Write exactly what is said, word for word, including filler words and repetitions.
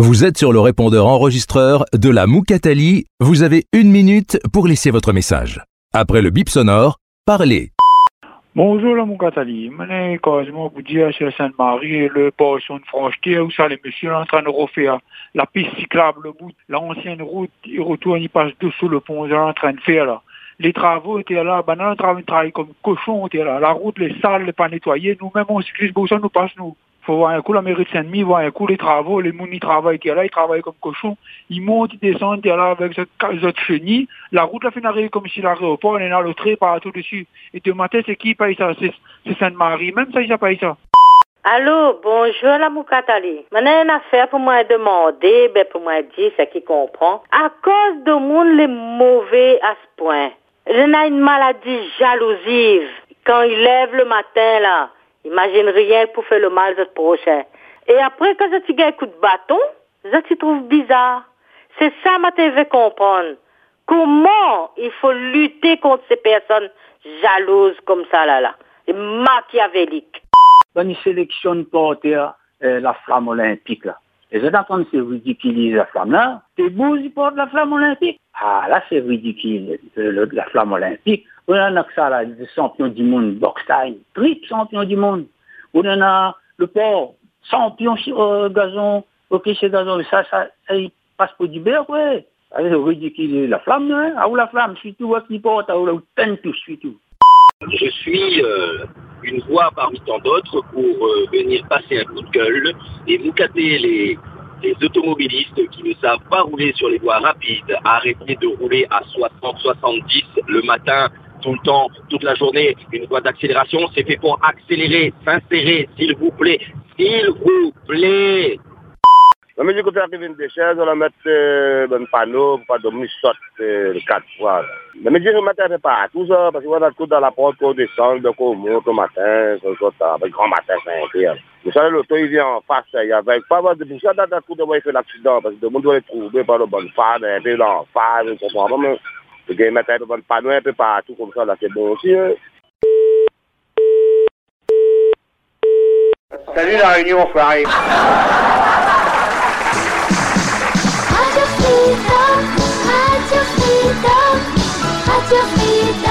Vous êtes sur le répondeur enregistreur de la Moukatali. Vous avez une minute pour laisser votre message. Après le bip sonore, parlez. Bonjour la Moukatali. Je suis quasiment pour dire chez Sainte-Marie, le portion de Francheté, où ça les messieurs sont en train de refaire la piste cyclable, le bout, l'ancienne route, ils retournent, ils passent dessous le pont, ils sont en train de faire là. Les travaux étaient là, ben on travaille, travaille comme cochon, était là. La route, les salles, les pas nettoyées, nous-mêmes on cycliste, ça nous passe nous. Faut voir un coup la mairie de Saint-Denis, voir un coup les travaux, les mounis travaillent, étaient là, ils travaillent comme cochon, ils montent, ils descendent, étaient là avec cette chenille. La route la fait arriver comme si l'aéroport, on est là, le trait partout dessus. Et de matin, c'est qui paye ça? C'est Sainte-Marie, même ça, ils paye ça. Allô, bonjour la Moukatali. Maintenant, une affaire pour moi demander, ben pour moi dire, c'est qui comprend. À cause de monde les mauvais à ce point. Je n'ai une maladie jalousive. Quand il lève le matin, là, imagine rien pour faire le mal de prochain. Et après, quand je te un coup de bâton, je te trouve bizarre. C'est ça que je veux comprendre. Comment il faut lutter contre ces personnes jalouses comme ça, là, là. Et machiavéliques. Quand ils sélectionnent pour euh, la flamme olympique, là. Et je t'entends, c'est ridicule, la flamme là. C'est beau, ils portent la flamme olympique. Ah, là, c'est ridicule, le, la flamme olympique. On en a que ça, là, le champion du monde, boxe time, triple champion du monde. On en a le port, champion sur euh, gazon, ok, c'est gazon, ça, ça, ça, il passe pour du beurre, ouais. Ah, c'est ridicule, la flamme, hein. Ah, où la flamme, surtout, à qui porte, à où la peine tout, surtout. Je suis euh, une voix parmi tant d'autres pour euh, venir passer un coup de gueule et moucater les, les automobilistes qui ne savent pas rouler sur les voies rapides, arrêter de rouler à soixante soixante-dix le matin, tout le temps, toute la journée. Une voie d'accélération, c'est fait pour accélérer, s'insérer, s'il vous plaît, s'il vous plaît. Je me dis que tu arrives une décharge, on va mettre euh, un panneau pour pas dormir sorte euh, quatre fois. Je me dis que je ne mettrai pas tout ça, parce qu'on a tout dans la porte qu'on descend, donc on monte au matin, avec grand matin, c'est un vous savez, l'auto, il vient en face, il y avait pas mal de pour ça, dans le coup de moi, il fait l'accident, parce que tout le monde doit être trouvé par le bon fan, un peu dans le fan, je comprends pas, mais le gars, il met un peu de panneau, un peu partout, comme ça, là, c'est bon aussi. Hein. Salut la Réunion, frère. Radio Freedom, Radio Freedom, Radio Freedom.